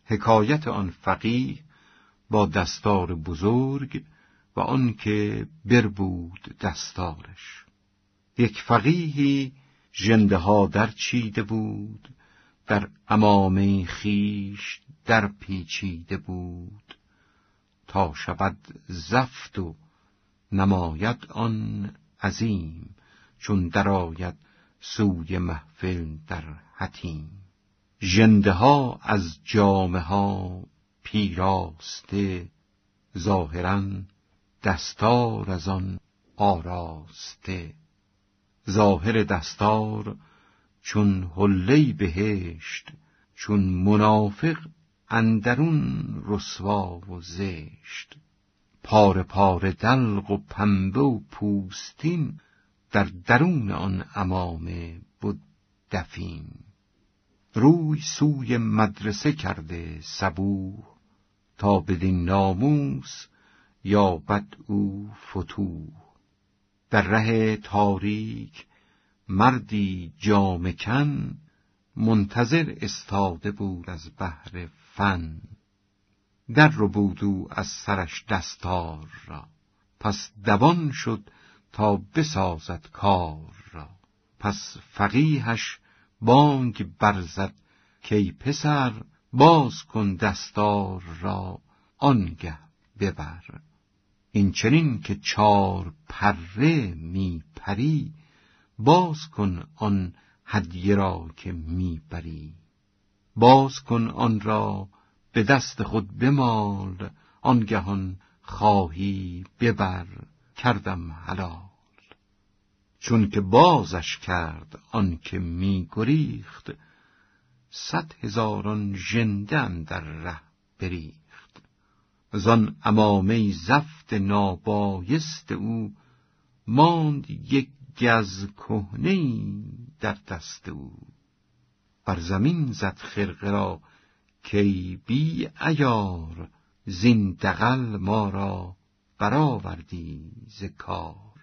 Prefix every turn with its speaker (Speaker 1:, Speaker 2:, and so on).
Speaker 1: حکایت آن فقیه با دستار بزرگ و آن که بربود دستارش. یک فقیهی ژنده ها در چیده بود، در عمامه خویش در پیچیده بود، تا شود زفت و نماید آن عظیم، چون درآید سوی محفل در حتیم. ژنده ها از جامه ها پیراسته، ظاهراً دستار از آن آراسته. ظاهر دستار چون حله بهشت، چون منافق اندرون رسوا و زشت. پاره پاره دلق و پنبه و پوستین، در درون آن عمامه بود دفین. روی سوی مدرسه کرده صبوح، تا بدین ناموس یابد او فتوح. در ره تاریک مردی جامه کن، منتظر استاده بود از بهر فن. در ربود او از سرش دستار را، پس دوان شد تا بسازد کار را. پس فقیهش بانگ برزد کای پسر، باز کن دستار را آنگه ببر. این چنین که 4 پره می پری، باز کن آن هدیه را که می بری. باز کن آن را به دست خود بمال، آنگهان خواهی ببر کردم حلال. چون که بازش کرد آن که می گریخت، 100,000 ژنده اندر ره بریخت. زان عمامه زفت نابایست او، ماند یک گز کهنه‌ای در دست او. بر زمین زد خرقه را کی بی عیار، زین دغل ما را برآوردی ز کار.